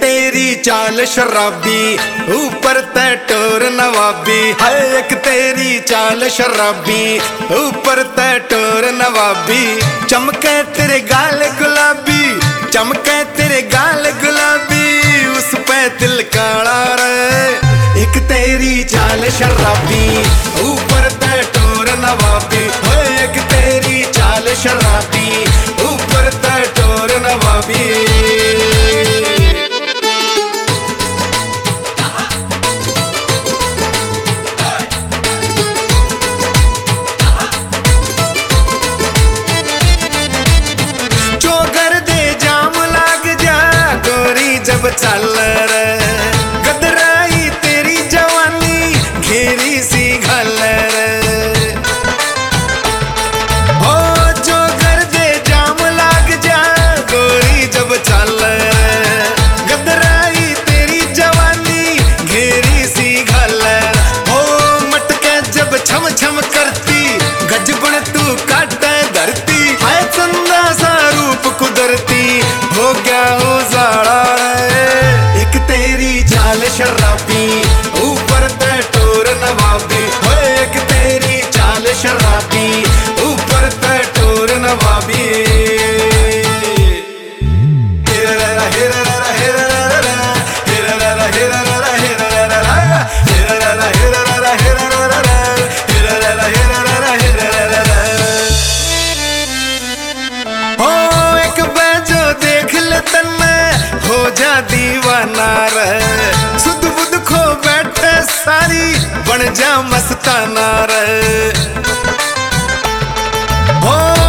तेरी चाल शराबी, ऊपर ते टोर नवाबी है। एक तेरी चाल शराबी, ऊपर ते टोर नवाबी। चमके तेरे गाल गुलाबी, चमके तेरे गाल गुलाबी, उस पे दिल काला रे। एक तेरी चाल शराबी, ऊपर ते टोर नवाबी है। एक तेरी चाल शराबी, ऊपर ते टोर नवाबी। जब चल रे गदराई तेरी जवानी, घेरी सी घल रे। हो जो कर दे जाम लाग जा गोरी जब चल रे। गदराई तेरी जवानी, घेरी सी घल। हो मटके जब छम छम करती, गजबन तू काटे धरती। है चंदा सा रूप कुदरती, हो गया हो जाड़ा। चाल शराबी, ऊपर ते टोर नवाबी है। एक तेरी चाल शराबी, ऊपर ते टोर नवाबी। हो जा दीवाना रे, सुध बुध खो बैठे सारी, बन जा मस्ताना रे। हो